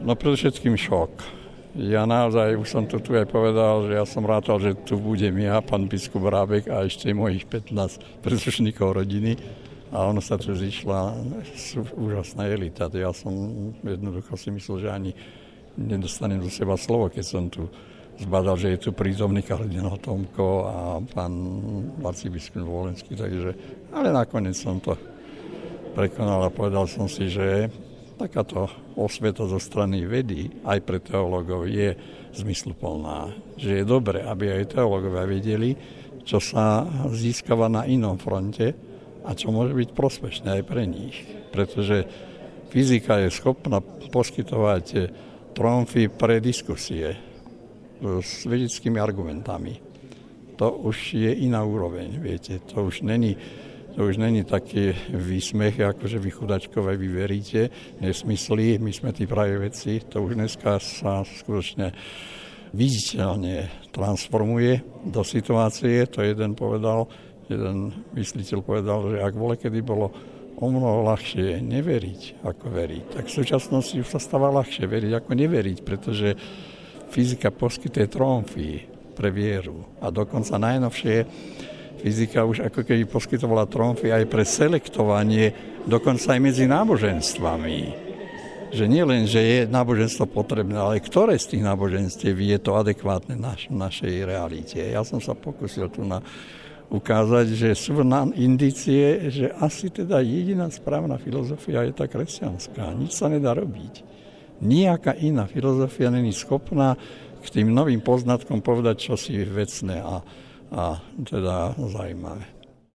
No predovšetkým šok. Ja naozaj, už som to tu aj povedal, že ja som rátal, že tu budem ja, pán biskup Rábek a ešte mojich 15 príslušníkov rodiny. A ono sa tu zišla úžasná elita. Ja som jednoducho si myslel, že ani nedostanem do seba slovo, keď som tu zbadal, že je tu prítomný kardinál Tomko a pán arcibiskup Volenský. Ale nakoniec som to prekonal a povedal som si, že takáto osveta zo strany vedy aj pre teológov je zmysluplná. Že je dobre, aby aj teológovia vedeli, čo sa získava na inom fronte, a čo môže byť prospešné aj pre nich. Pretože fyzika je schopná poskytovať tromfy pre diskusie s vedeckými argumentami. To už je iná úroveň, viete. To už není taký výsmech, ako že vy chudačkové vy veríte, nesmysly, my sme tí pravé veci. To už dneska sa skutočne viditeľne transformuje do situácie. To jeden mysliteľ povedal, že ak kedy bolo o mnoho ľahšie neveriť, ako veriť, tak v súčasnosti už sa stáva ľahšie veriť, ako neveriť, pretože fyzika poskytuje tromfy pre vieru. A dokonca najnovšie fyzika už ako keby poskytovala tromfy aj pre selektovanie, dokonca aj medzi náboženstvami. Že nie len, že je náboženstvo potrebné, ale ktoré z tých náboženstiev je to adekvátne našej realite. Ja som sa pokúsil tu ukázať, že sú indície, že asi teda jediná správna filozofia je tá kresťanská. Nič sa nedá robiť. Nijaká iná filozofia není schopná k tým novým poznatkom povedať čosi vecné a teda zaujímavé.